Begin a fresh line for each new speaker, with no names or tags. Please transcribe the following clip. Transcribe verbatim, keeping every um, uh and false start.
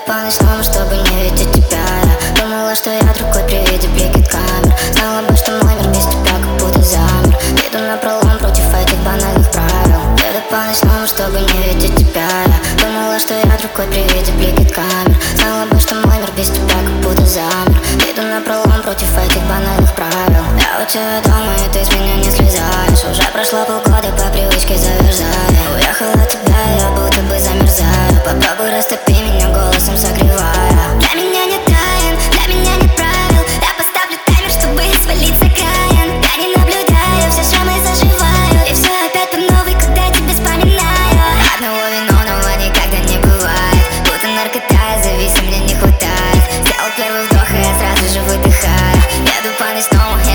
по ночам, чтобы не видеть тебя. Я думала, что я другой при виде бликит камер. Знала бы, что мой мир без тебя как будто замер. Иду напролом против этих банальных правил. Еду по ночам, чтобы не видеть тебя. Я думала, что я другой при виде бликит камер. Знала бы, что мой мир без тебя как будто замер. Иду напролом против этих банальных правил. Я у тебя дома, и ты с меня не слезаешь. Уже прошло полгода, по привычке замерзая. Уехала от тебя, я будто бы замерзаю. Попробуй растопи меня голосом согревая. Для меня нет тайн, для меня нет правил. Я поставлю таймер, чтобы свалить с окраин. Я не наблюдаю, все шрамы заживают. И все опять по новой, когда тебя вспоминаю. Одного виновного никогда не бывает. Будто наркота, зависим, мне не хватает. Сделал первый вдох, и я сразу же выдыхаю. Еду по ночному,